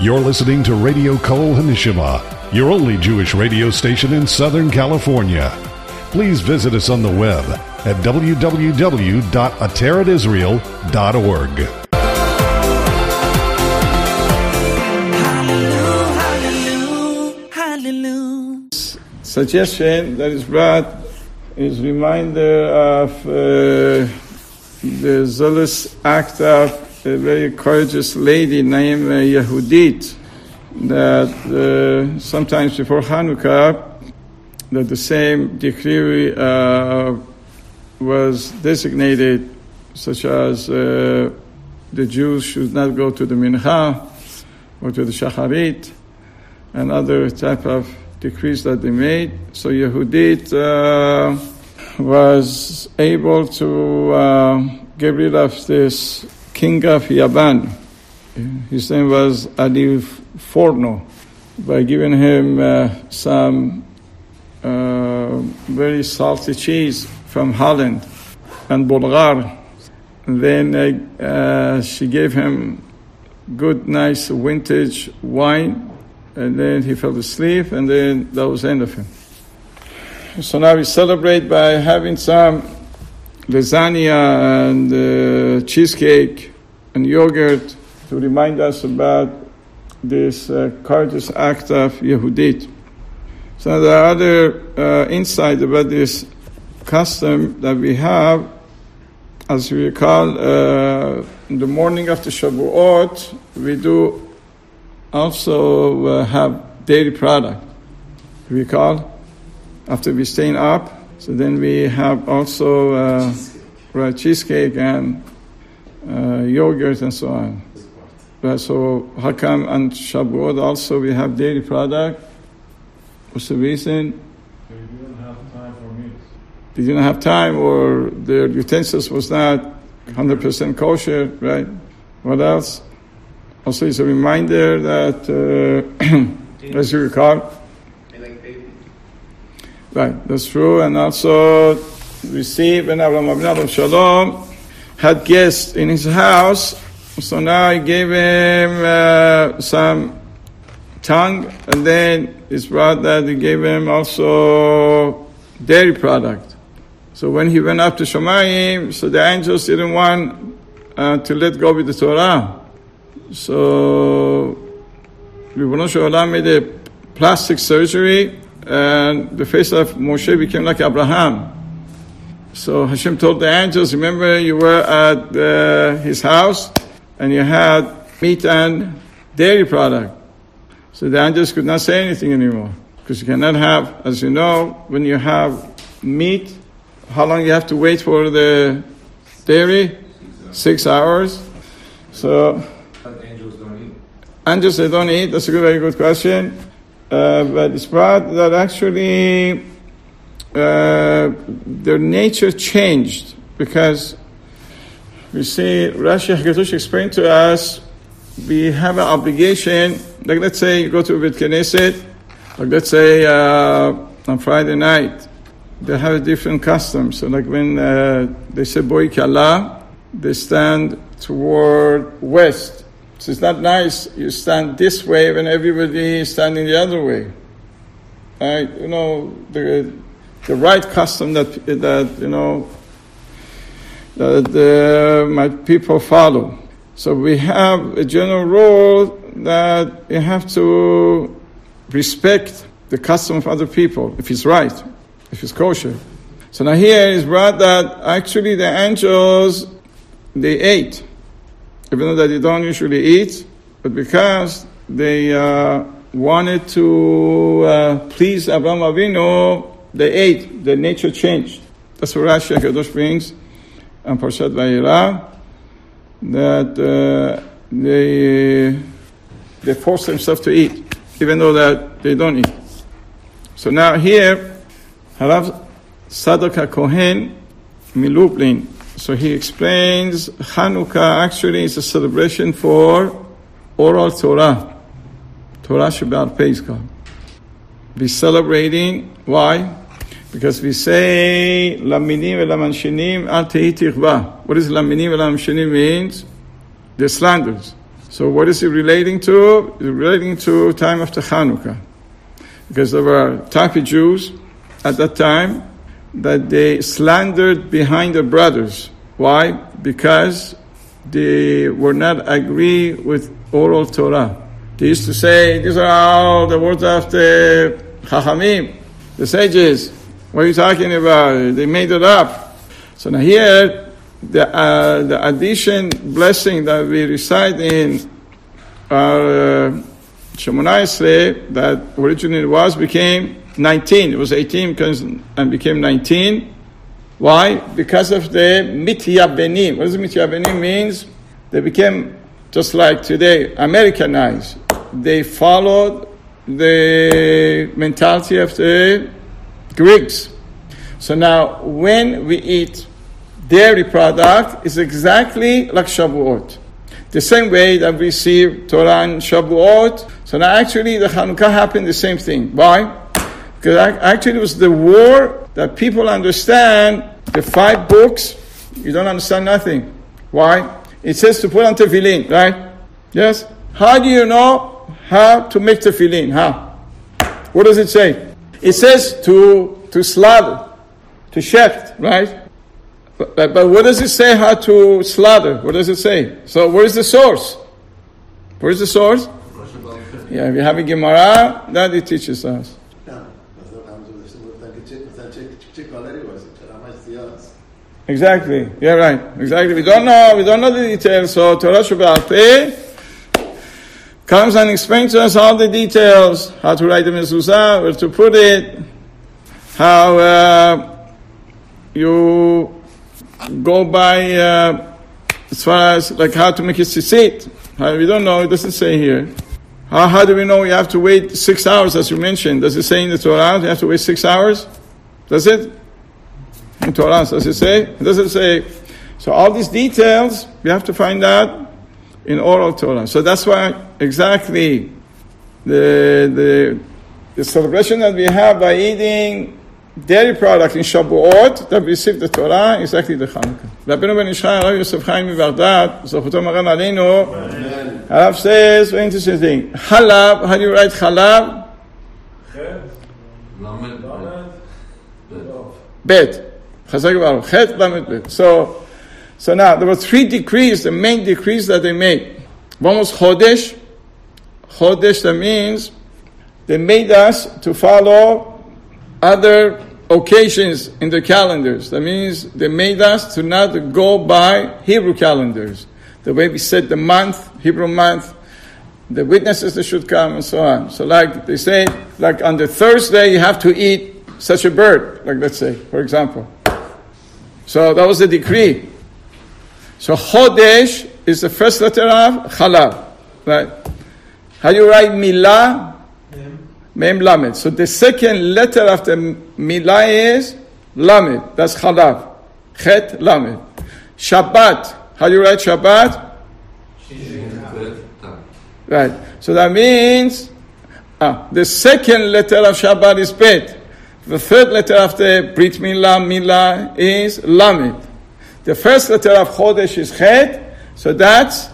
You're listening to Radio Kol Hanishima, your only Jewish radio station in Southern California. Please visit us on the web at www.ateratisrael.org. Suggestion that is brought is reminder of the zealous act of a very courageous lady named Yehudit, that sometimes before Hanukkah, that the same decree was designated, such as the Jews should not go to the Mincha or to the Shacharit, and other type of decrees that they made. So Yehudit was able to get rid of this king of Yavan. His name was Ali Forno, by giving him some very salty cheese from Holland and Bulgar. And then she gave him good, nice vintage wine, and then he fell asleep, and then that was the end of him. So now we celebrate by having some lasagna and cheesecake and yogurt to remind us about this courageous act of Yehudit. So there are other insights about this custom that we have. As we recall, in the morning of the Shavuot, we do also have dairy product. Recall? After we staying up, so then we have also cheesecake and yogurt and so on. So how come on Shavuot also we have dairy product? What's the reason? They didn't have time for meat. They didn't have time, or their utensils was not 100% kosher, right? What else? Also, it's a reminder that, as you recall, right, that's true. And also, receive and Avraham Avinu Shalom had guests in his house, so now he gave him some tongue, and then it's brought that he gave him also dairy product. So when he went up to Shamayim, so the angels didn't want to let go with the Torah. So Ribono Shel Olam made a plastic surgery, and the face of Moshe became like Abraham. So Hashem told the angels, remember you were at his house and you had meat and dairy product. So the angels could not say anything anymore, because you cannot have, as you know, when you have meat, how long you have to wait for the dairy? 6 hours. So Angels don't eat. Angels, they don't eat. That's a very good question. But it's brought that actually their nature changed, because we see Rashi HaKadosh explained to us we have an obligation, like let's say you go to a Bet Knesset, like let's say on Friday night, they have a different custom. So like when they say Boi Kala, they stand toward west. So it's not nice you stand this way when everybody is standing the other way. Right? You know, the right custom that you know that my people follow. So we have a general rule that you have to respect the custom of other people, if it's right, if it's kosher. So now here is brought that actually the angels, they ate, even though that they don't usually eat, but because they wanted to please Avraham Avinu, they ate. Their nature changed. That's what Rashi HaKadosh brings on Parshat Vayera, that they force themselves to eat, even though that they don't eat. So now here, Harav Sadok HaKohen Milublin. So he explains Hanukkah actually is a celebration for oral Torah. Torah Shebe'al Pei is called. We're celebrating, why? Because we say Laminim ve'lamanshinim al tehi tichva. What does Laminim ve'lamanshinim means? The slanders. So what is it relating to? It's relating to time of the Chanukah. Because there were type of Jews at that time that they slandered behind their brothers. Why? Because they were not agree with oral Torah. They used to say, these are all the words of the Chachamim, the sages. What are you talking about? They made it up. So now here, the addition blessing that we recite in our Shemoneh Esrei, that originally became 19. It was 18 and became 19. Why? Because of the mityabenim. What does mityabenim means? They became, just like today, Americanized. They followed the mentality of the Greeks. So now, when we eat dairy product, it's exactly like Shavuot. The same way that we see Torah and Shavuot. So now actually the Chanukah happened the same thing. Why? Because actually it was the war that people understand. The 5 books, you don't understand nothing. Why? It says to put on tefillin, right? Yes? How do you know how to make tefillin? How? What does it say? It says to slaughter, to shecht, right? But what does it say how to slaughter? What does it say? So where is the source? Where is the source? Yeah, if you have a Gemara, that it teaches us. Exactly. Yeah, right. Exactly. We don't know the details. So Torah Shebe'al Peh comes and explains to us all the details, how to write the mezuzah, where to put it, how you go by as far as like how to make a tzitzit. We don't know. It doesn't say here. How do we know we have to wait 6 hours, as you mentioned? Does it say in the Torah you have to wait 6 hours? Does it? In Torah, does it say? It doesn't say. So all these details, we have to find out in oral Torah. So that's why exactly the celebration that we have by eating dairy product in Shavuot, that we receive the Torah, exactly the Chanukah. Rabbeinu ben Ishai, Rav Yosef Chaim Mivardad, Zochuto Maran Aleinu, Halav says, very interesting thing. Halav, how do you write Halav? Bet. Chazak Baruch. Chet, Lamed, Bet. So now, there were 3 decrees, the main decrees that they made. One was Chodesh. Chodesh, that means they made us to follow other occasions in the calendars. That means they made us to not go by Hebrew calendars. The way we set the month, Hebrew month, the witnesses that should come, and so on. So like they say, like on the Thursday you have to eat such a bird, like let's say, for example. So that was the decree. So Chodesh is the first letter of Chalav. Right? How do you write Milah? Mem Lamed. So the second letter after Milah is Lamed. That's Chalav. Chet Lamed. Shabbat. How do you write Shabbat? Right. So that means the second letter of Shabbat is Bet. The third letter after Brit Milah is Lamed. The first letter of Chodesh is Chet. So that's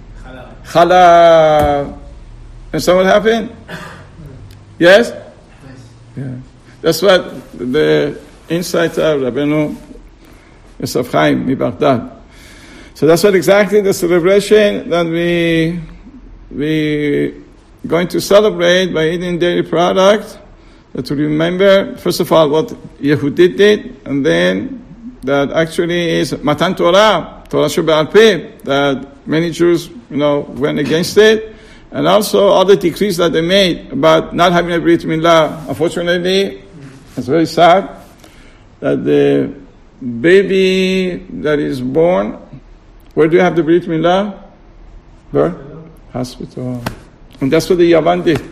Chalav. And so what happened? Yes? Yeah. That's what the insight of Rabbeinu Yosef Chaim Mibardad. So that's what exactly the celebration that we going to celebrate by eating dairy product. To remember, first of all, what Yehudit did, and then that actually is Matan Torah, Torah Shebe'al Peh, that many Jews, went against it. And also all the decrees that they made about not having a Brit Milah. Unfortunately, it's very sad that the baby that is born, where do you have the Brit Milah? Where? Hospital. And that's what the Yavan did.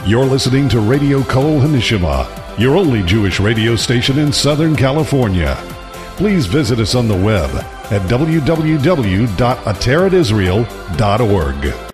You're listening to Radio Kol Hanishima, your only Jewish radio station in Southern California. Please visit us on the web at www.ateretisrael.org.